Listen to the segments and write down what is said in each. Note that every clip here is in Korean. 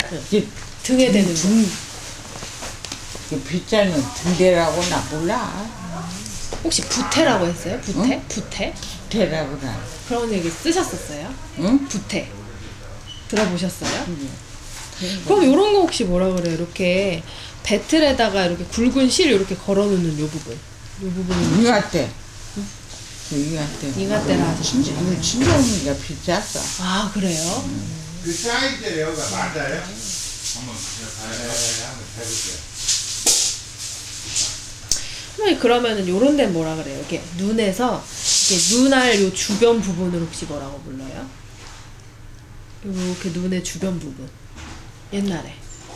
이게 등에 대는 거. 그 빗자는 등대라고 나 몰라. 혹시 부태라고 했어요? 부태? 응? 부태? 부태라고 나. 그런 얘기 쓰셨었어요? 응? 부태. 들어보셨어요? 응. 그럼 요런 거 혹시 뭐라 그래요? 이렇게 배틀에다가 이렇게 굵은 실 이렇게 걸어놓는 요 부분. 요 부분은 이가때. 이가때. 이가때라 하셨죠? 이거 친정이가 빗잤어. 아 그래요? 그 사이즈를 여기가 맞아요? 한번 봐요. 네, 한번 해볼게요. 할머니 그러면은 요런 데는 뭐라 그래요? 이렇게 눈에서 이렇게 눈알 요 주변 부분을 혹시 뭐라고 불러요? 요렇게 눈의 주변 부분. 옛날에.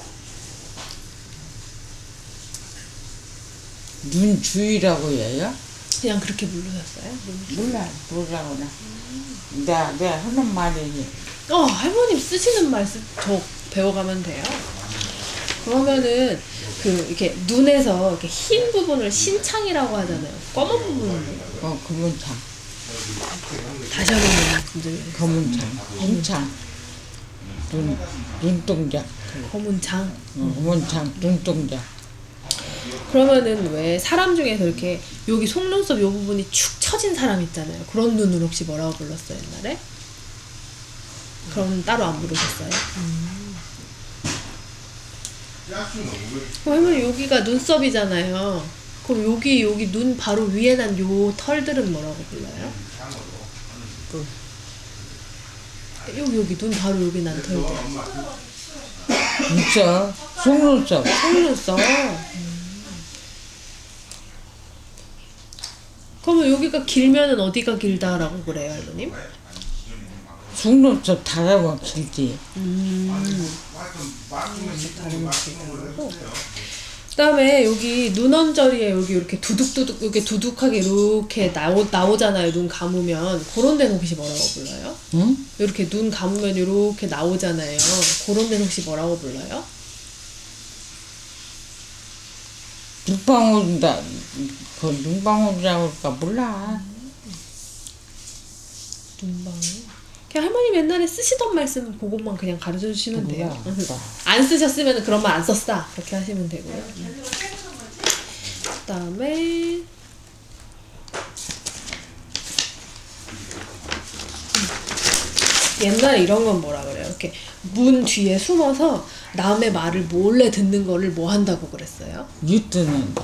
눈 주위라고 해요? 그냥 그렇게 부르셨어요? 몰라. 뭐라고 나. 내가 하는 말이니. 할머님 쓰시는 말씀 저 배워가면 돼요. 그러면은 이렇게 눈에서 이렇게 흰 부분을 신창이라고 하잖아요. 검은 부분은 검은창. 다시 한번 말씀드려요. 검은창. 흰창. 눈동자. 검은 장. 검은창. 눈동자. 그러면은 왜 사람 중에서 이렇게 여기 속눈썹 요 부분이 축 처진 사람 있잖아요. 그런 눈을 혹시 뭐라고 불렀어요 옛날에? 그럼 따로 안 부르셨어요? 그럼 할머니 여기가 눈썹이잖아요. 그럼 여기 눈 바로 위에 난 요 털들은 뭐라고 불러요? 여기 눈 바로 여기 난 털들. 눈썹. 속눈썹. 속눈썹. 그러면 여기가 길면은 어디가 길다라고 그래요, 할머님? 속눈썹 닫아면 길지. 그다음에 여기 눈 언저리에 여기 이렇게 두둑두둑 이렇게 두둑하게 이렇게 나오잖아요. 눈 감으면 그런 데는 혹시 뭐라고 불러요? 응? 이렇게 눈 감으면 이렇게 나오잖아요. 그런 데는 혹시 뭐라고 불러요? 눈방울이다. 그 눈방울이라고 할까 몰라. 눈방울. 그냥 할머님 옛날에 쓰시던 말씀 그것만 그냥 가르쳐 주시면 돼요. 몰라. 안 쓰셨으면 그런 말 안 썼다 그렇게 하시면 되고요. 그다음에 옛날에 이런 건 뭐라 그래요? 이렇게 문 뒤에 숨어서 남의 말을 몰래 듣는 거를 뭐 한다고 그랬어요? 유뜨는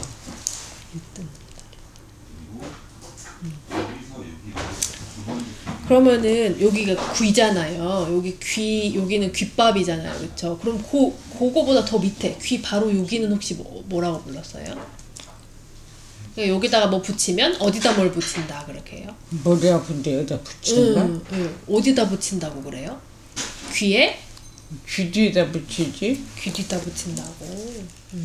그러면은 여기가 귀잖아요. 여기는 귓밥이잖아요. 그렇죠? 그럼 그거보다 더 밑에 귀 바로 여기는 혹시 뭐라고 불렀어요? 그러니까 여기다가 뭐 붙이면 어디다 뭘 붙인다 그렇게 해요? 머리 아픈데 여기다 붙이는 거야? 어디다 붙인다고 그래요? 귀에? 귀 뒤에다 붙이지? 귀 뒤다 붙인다고.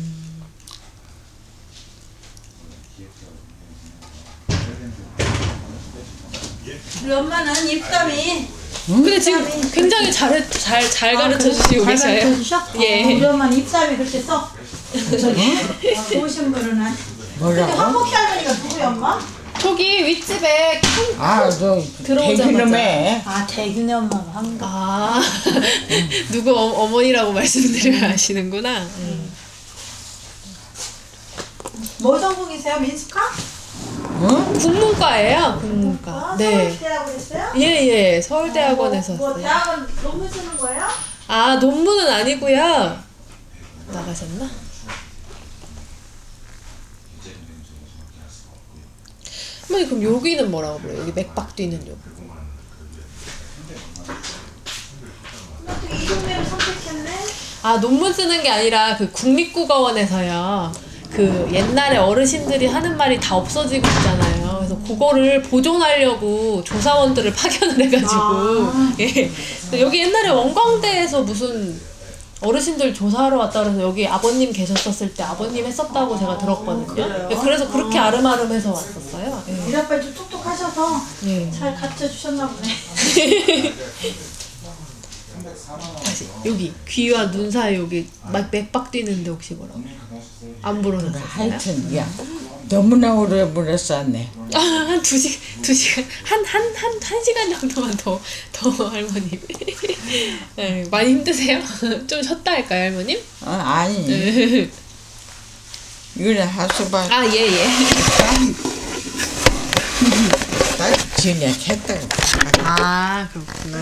우리 엄마는 입담이 근데 지금 굉장히 잘 가르쳐 주시고 계셔요. 가르쳐주셔? 예. 우리 엄마는 입담이 그렇게 써. 좋으신 분은 아니. 근데 뭐라고? 황복희 할머니가 누구야 엄마? 저기 윗집에 저 들어오자마자. 대기놈에 아 대균이 엄마는 황복. 누구 어머니라고 말씀드려야 아시는구나. 뭐 전공이세요? 민스카? 응? 국문과예요. 국문과. 네. 서울대라고 그랬어요? 예. 서울대학원에서 뭐 왔어요. 대학원 논문 쓰는 거예요? 논문은 아니고요. 나가셨나? 할머니 그럼 여기는 뭐라고 불러요? 여기 맥박 뛰는 요 부분. 어떻게 이 동네를 선택했네? 논문 쓰는 게 아니라 그 국립국어원에서요. 그 옛날에 어르신들이 하는 말이 다 없어지고 있잖아요. 그래서 그거를 보존하려고 조사원들을 파견을 해가지고 예. 여기 옛날에 원광대에서 무슨 어르신들 조사하러 왔다 그래서 여기 아버님 계셨었을 때 아버님 했었다고 제가 들었거든요. 예, 그래서 그렇게 아름아름해서 왔었어요. 예. 우리 아빠 좀 똑똑하셔서 예. 잘 가르쳐 주셨나 보네. 다시 여기 귀와 눈 사이 여기 막 맥박 뛰는데 혹시 뭐라고 안 부르셨어요? 하여튼 야 너무나 오래 물었었네. 한 2시간, 한 시간 정도만 더 할머님. 네, 많이 힘드세요? 좀 쉬었다 할까요, 할머님? 아니. 이거는 하수방. 아, 예. 나 지은이 했다고. 아, 그렇구나.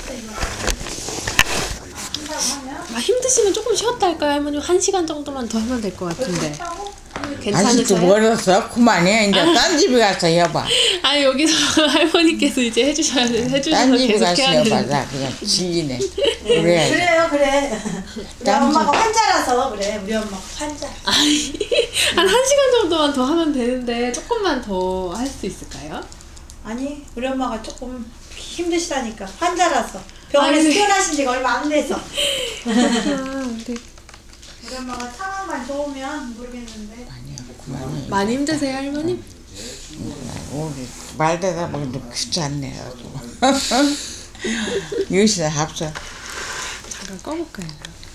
힘드시면 조금 쉬었다 할까요, 할머님? 1시간 정도만 더 하면 될 것 같은데. 아직도 괜찮으세요? 멀었어? 그만해. 이제 딴 집에 가서 해봐. 아, 여기서 할머니께서 이제 해주셔서 딴 집에 계속 가서 해야 해봐. 되는데. 나 그냥 지기네. 그래야지. 그래요, 그래. 우리 땀 엄마가 환자라서 그래. 우리 엄마가 환자. 한 1시간 정도만 더 하면 되는데 조금만 더 할 수 있을까요? 아니, 우리 엄마가 조금 힘드시다니까. 환자라서. 병원에서 아니. 퇴원하신 지가 얼마 안 돼서. 네. 우리 엄마가 상황만 좋으면 모르겠는데. 아니야, 그만해. 많이 힘드세요, 할머님? 우리 말대다 보니까 귀찮네. 여기서 합쳐. 잠깐 꺼볼까요?